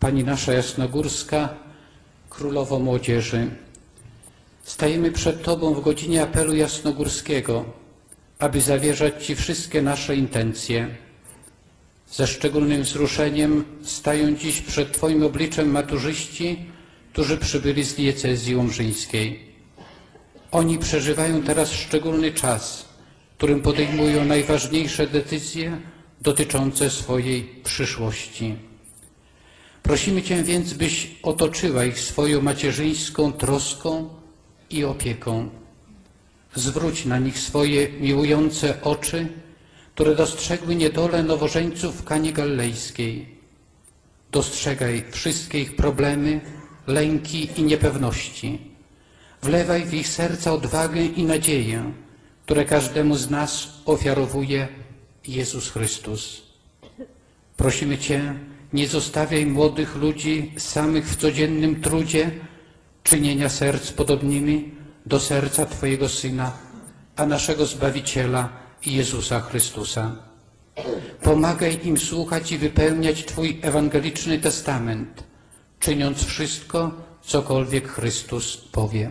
Pani nasza jasnogórska, Królowo Młodzieży, stajemy przed Tobą w godzinie apelu jasnogórskiego, aby zawierzać Ci wszystkie nasze intencje. Ze szczególnym wzruszeniem stają dziś przed Twoim obliczem maturzyści, którzy przybyli z diecezji łomżyńskiej. Oni przeżywają teraz szczególny czas, w którym podejmują najważniejsze decyzje dotyczące swojej przyszłości. Prosimy Cię więc, byś otoczyła ich swoją macierzyńską troską i opieką. Zwróć na nich swoje miłujące oczy, które dostrzegły niedolę nowożeńców w Kanie Galilejskiej. Dostrzegaj wszystkie ich problemy, lęki i niepewności. Wlewaj w ich serca odwagę i nadzieję, które każdemu z nas ofiarowuje Jezus Chrystus. Prosimy Cię, nie zostawiaj młodych ludzi samych w codziennym trudzie czynienia serc podobnymi do serca Twojego Syna, a naszego Zbawiciela Jezusa Chrystusa. Pomagaj im słuchać i wypełniać Twój ewangeliczny testament, czyniąc wszystko, cokolwiek Chrystus powie.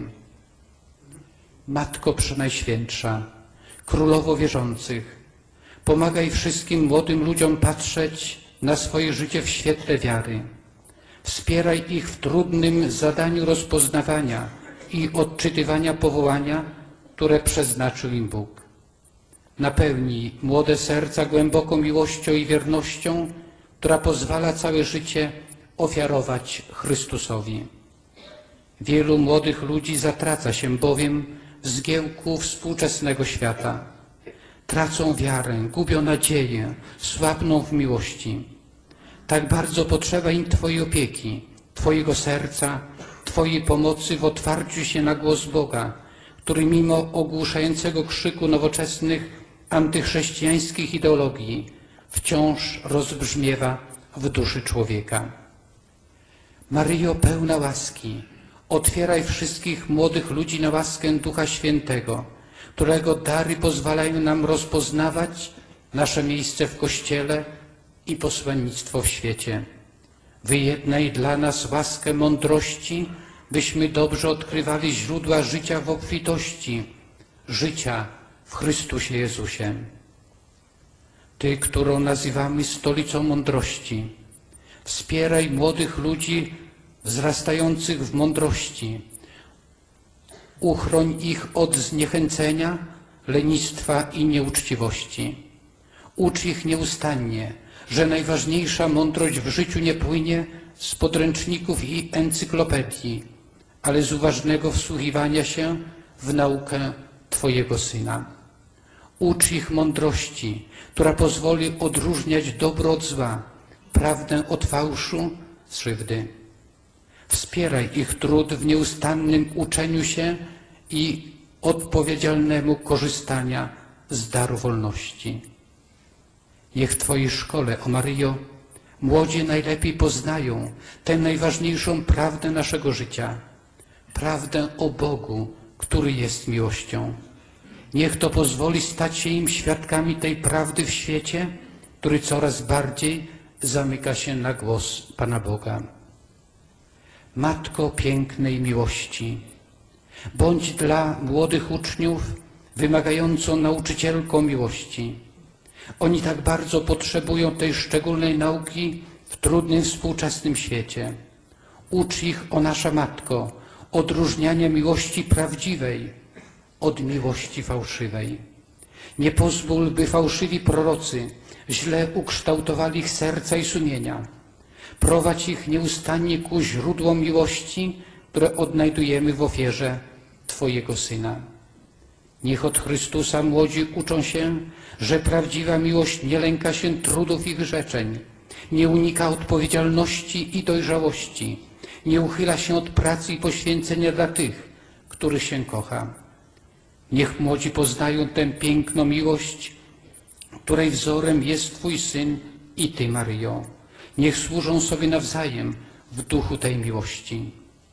Matko Przenajświętsza, Królowo wierzących, pomagaj wszystkim młodym ludziom patrzeć na swoje życie w świetle wiary. Wspieraj ich w trudnym zadaniu rozpoznawania i odczytywania powołania, które przeznaczył im Bóg. Napełnij młode serca głęboką miłością i wiernością, która pozwala całe życie ofiarować Chrystusowi. Wielu młodych ludzi zatraca się bowiem w zgiełku współczesnego świata. Tracą wiarę, gubią nadzieję, słabną w miłości. Tak bardzo potrzeba im Twojej opieki, Twojego serca, Twojej pomocy w otwarciu się na głos Boga, który mimo ogłuszającego krzyku nowoczesnych antychrześcijańskich ideologii wciąż rozbrzmiewa w duszy człowieka. Maryjo, pełna łaski, otwieraj wszystkich młodych ludzi na łaskę Ducha Świętego, którego dary pozwalają nam rozpoznawać nasze miejsce w Kościele i posłannictwo w świecie. Wyjednaj dla nas łaskę mądrości, byśmy dobrze odkrywali źródła życia w obfitości, życia w Chrystusie Jezusie. Ty, którą nazywamy stolicą mądrości, wspieraj młodych ludzi wzrastających w mądrości. Uchroń ich od zniechęcenia, lenistwa i nieuczciwości. Ucz ich nieustannie, że najważniejsza mądrość w życiu nie płynie z podręczników i encyklopedii, ale z uważnego wsłuchiwania się w naukę Twojego Syna. Ucz ich mądrości, która pozwoli odróżniać dobro od zła, prawdę od fałszu, krzywdy. Wspieraj ich trud w nieustannym uczeniu się i odpowiedzialnemu korzystania z daru wolności. Niech w Twojej szkole, o Maryjo, młodzi najlepiej poznają tę najważniejszą prawdę naszego życia, prawdę o Bogu, który jest miłością. Niech to pozwoli stać się im świadkami tej prawdy w świecie, który coraz bardziej zamyka się na głos Pana Boga. Matko pięknej miłości, bądź dla młodych uczniów wymagającą nauczycielką miłości. Oni tak bardzo potrzebują tej szczególnej nauki w trudnym współczesnym świecie. Ucz ich, o nasza Matko, odróżniania miłości prawdziwej od miłości fałszywej. Nie pozwól, by fałszywi prorocy źle ukształtowali ich serca i sumienia. Prowadź ich nieustannie ku źródłom miłości, które odnajdujemy w ofierze Twojego Syna. Niech od Chrystusa młodzi uczą się, że prawdziwa miłość nie lęka się trudów i wyrzeczeń, nie unika odpowiedzialności i dojrzałości, nie uchyla się od pracy i poświęcenia dla tych, których się kocha. Niech młodzi poznają tę piękną miłość, której wzorem jest Twój Syn i Ty, Maryjo. Niech służą sobie nawzajem w duchu tej miłości.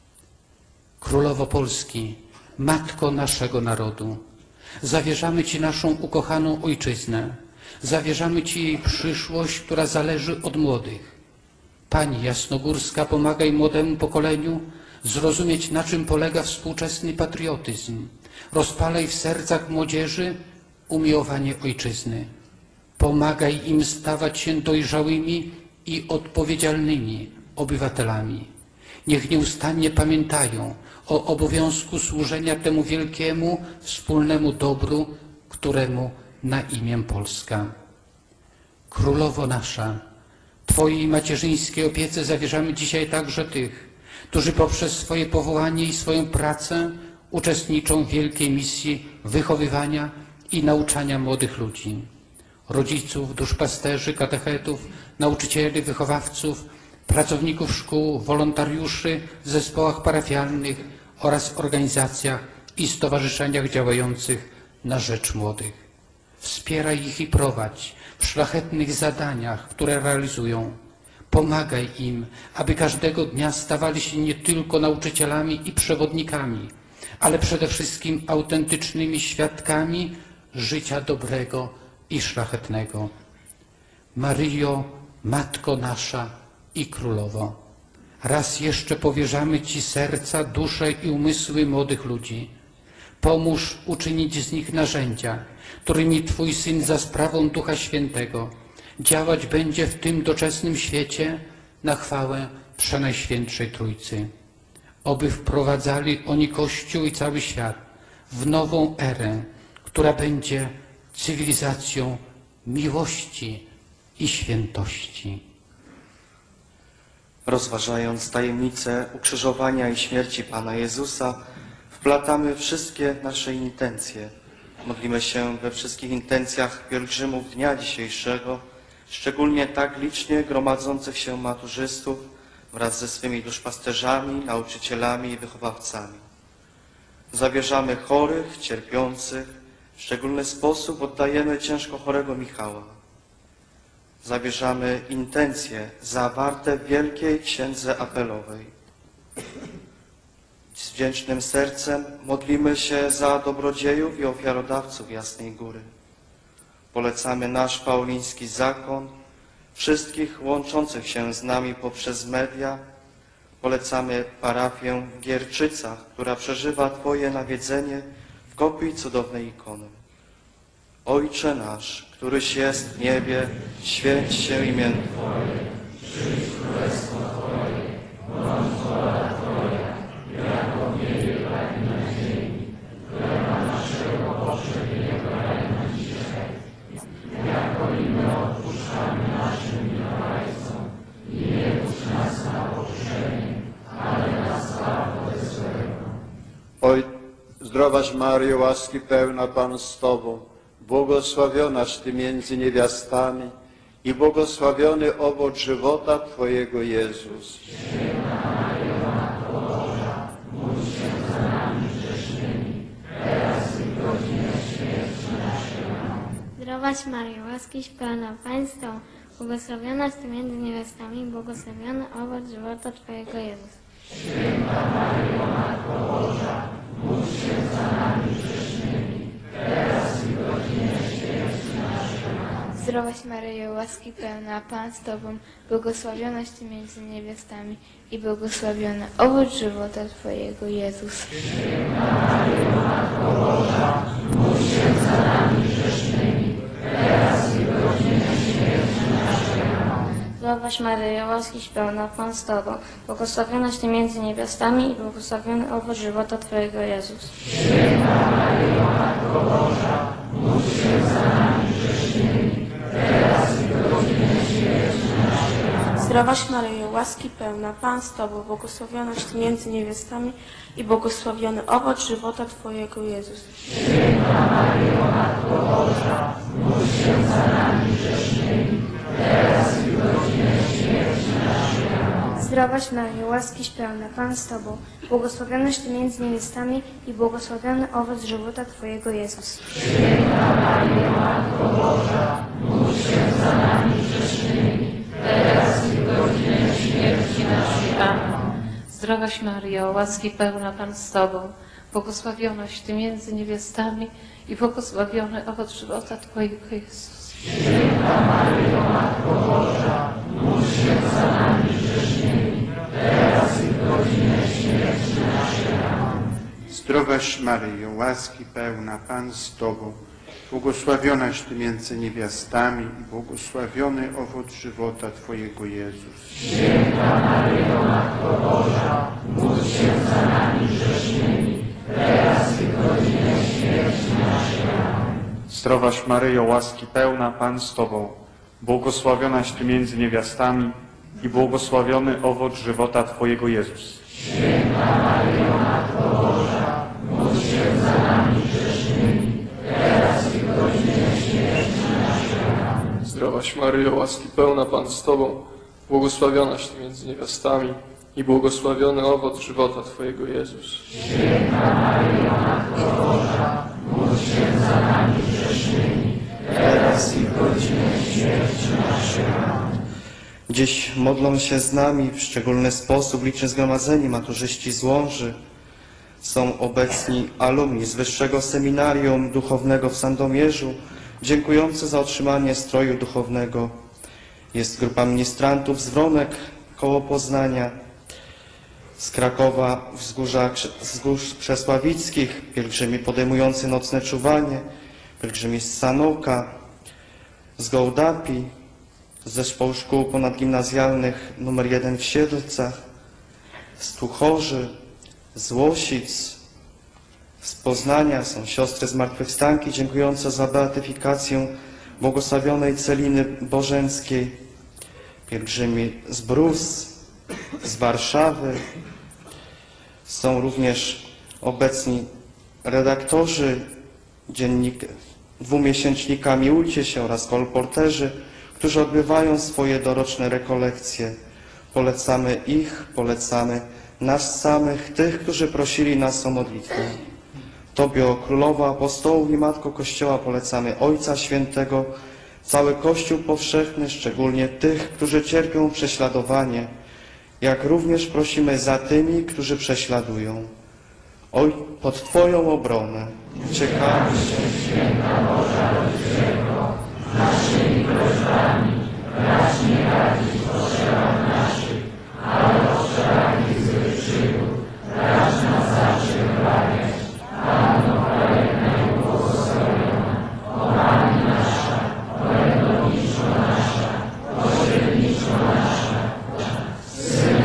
Królowo Polski, Matko naszego narodu, zawierzamy Ci naszą ukochaną Ojczyznę, zawierzamy Ci jej przyszłość, która zależy od młodych. Pani Jasnogórska, pomagaj młodemu pokoleniu zrozumieć, na czym polega współczesny patriotyzm. Rozpalaj w sercach młodzieży umiłowanie ojczyzny. Pomagaj im stawać się dojrzałymi i odpowiedzialnymi obywatelami. Niech nieustannie pamiętają o obowiązku służenia temu wielkiemu wspólnemu dobru, któremu na imię Polska. Królowo nasza, Twojej macierzyńskiej opiece zawierzamy dzisiaj także tych, którzy poprzez swoje powołanie i swoją pracę uczestniczą w wielkiej misji wychowywania i nauczania młodych ludzi. Rodziców, duszpasterzy, katechetów, nauczycieli, wychowawców, pracowników szkół, wolontariuszy w zespołach parafialnych oraz organizacjach i stowarzyszeniach działających na rzecz młodych. Wspieraj ich i prowadź w szlachetnych zadaniach, które realizują. Pomagaj im, aby każdego dnia stawali się nie tylko nauczycielami i przewodnikami, ale przede wszystkim autentycznymi świadkami życia dobrego i szlachetnego. Maryjo, Matko nasza i Królowo, raz jeszcze powierzamy Ci serca, dusze i umysły młodych ludzi. Pomóż uczynić z nich narzędzia, którymi Twój Syn za sprawą Ducha Świętego działać będzie w tym doczesnym świecie na chwałę Przenajświętszej Trójcy. Oby wprowadzali oni Kościół i cały świat w nową erę, która będzie cywilizacją miłości i świętości. Rozważając tajemnicę ukrzyżowania i śmierci Pana Jezusa, wplatamy wszystkie nasze intencje. Modlimy się we wszystkich intencjach pielgrzymów dnia dzisiejszego, szczególnie tak licznie gromadzących się maturzystów wraz ze swymi duszpasterzami, nauczycielami i wychowawcami. Zawierzamy chorych, cierpiących, w szczególny sposób oddajemy ciężko chorego Michała. Zawierzamy intencje zawarte w Wielkiej Księdze Apelowej. Z wdzięcznym sercem modlimy się za dobrodziejów i ofiarodawców Jasnej Góry. Polecamy nasz pauliński zakon, wszystkich łączących się z nami poprzez media. Polecamy parafię w Gierczycach, która przeżywa Twoje nawiedzenie w kopii cudownej ikony. Ojcze nasz, któryś jest w niebie, święć się imię Twoje, przyjdź królestwo Twoje, bądź wola Twoja, jako w niebie, tak i na ziemi. Chleba naszego powszedniego daj nam dzisiaj, jako i my odpuszczamy naszym winowajcom. I nie puść nas na pokuszenie, ale nas zbaw ode złego. Zdrowaś Maryjo, łaski pełna, Pan z Tobą, błogosławionaś Ty między niewiastami i błogosławiony owoc żywota Twojego, Jezus. Święta Maryjo, Matko Boża, módl się za nami grzesznymi, teraz i w godzinę śmierci naszej. Amen. Zdrowaś Maryjo, łaskiś pełna, Pan z Tobą, błogosławionaś Ty między niewiastami i błogosławiony owoc żywota Twojego, Jezus. Święta Maryjo, Matko Boża, módl się za nami grzesznymi, teraz i w godzinę śmierci naszej. Amen. Zdrowaś Maryjo, łaski pełna, Pan z Tobą, błogosławionaś Ty między niewiastami i błogosławiony owoc żywota Twojego, Jezus. Święta Maryjo, Matko Boża, módl się za nami grzesznymi, teraz i w godzinę śmierci naszej. Amen. Zdrowaś Maryjo, łaskiś pełna, Pan z Tobą, błogosławionaś Ty między niewiastami i błogosławiony owoc żywota Twojego, Jezus. Święta Maryjo, Matko Boża, módl się za nami grzesznymi, teraz i w godzinę śmierci naszej. Amen. Zdrowaś Maryjo, łaski pełna, Pan z Tobą, błogosławionaś Ty między niewiastami i błogosławiony owoc żywota Twojego, Jezus. Święta Maryjo, Matko Boża, módl się za nami grzesznymi, teraz i w godzinę śmierci naszej. Amen. Zdrowaś Maryjo, łaskiś pełna, Pan z Tobą, błogosławionaś Ty między niewiastami i błogosławiony owoc żywota Twojego, Jezus. Święta Maryjo, Matko Boża, módl się za nami grzesznymi, teraz i w godzinę śmierci naszej. Amen. Zdrowaś Maryjo, łaski pełna, Pan z Tobą, błogosławionaś Ty między niewiastami i błogosławiony owoc żywota Twojego, Jezus. Święta Maryjo, Matko Boża, módl się za nami grzesznymi, Zdrowaś Maryjo, łaski pełna, Pan z Tobą, błogosławionaś Ty między niewiastami i błogosławiony owoc żywota Twojego Jezus. Święta Maryjo, Matko Boża, módl się za nami grzesznymi, teraz i w godzinę śmierci naszej. Amen. Zdrowaś Maryjo, łaski pełna, Pan z Tobą, błogosławionaś Ty między niewiastami i błogosławiony owoc żywota Twojego Jezus. Święta Maryjo, Matko Boża, módl się za nami grzesznymi, teraz i w godzinę śmierci naszej. Amen. Zdrowaś Maryjo, łaski pełna, Pan z Tobą, błogosławionaś Ty między niewiastami i błogosławiony owoc żywota Twojego Jezus. Święta Maryjo, Matko Boża, módl się za nami grzesznymi, teraz i w godzinę śmierci naszej. Amen. Dziś modlą się z nami w szczególny sposób licznie zgromadzeni maturzyści z Łomży. Są obecni alumni z Wyższego Seminarium Duchownego w Sandomierzu, dziękujący za otrzymanie stroju duchownego. Jest grupa ministrantów z Wronek koło Poznania, z Krakowa, wzgórz Przesławickich, pielgrzymi podejmujący nocne czuwanie, pielgrzymi z Sanoka, z Gołdapi, z Zespołu Szkół Ponadgimnazjalnych nr 1 w Siedlcach, z Tuchorzy, z Łosic, z Poznania są siostry Zmartwychwstanki dziękujące za beatyfikację błogosławionej Celiny Bożenckiej, pielgrzymi z Brus, z Warszawy. Są również obecni redaktorzy dwumiesięcznika Miłujcie się oraz kolporterzy, którzy odbywają swoje doroczne rekolekcje. Polecamy ich, polecamy nas samych, tych, którzy prosili nas o modlitwę. Tobie, o Królowo Apostołów i Matko Kościoła, polecamy Ojca Świętego, cały Kościół powszechny, szczególnie tych, którzy cierpią prześladowanie, jak również prosimy za tymi, którzy prześladują. Oj, pod Twoją obronę uciekamy się, Święta Boża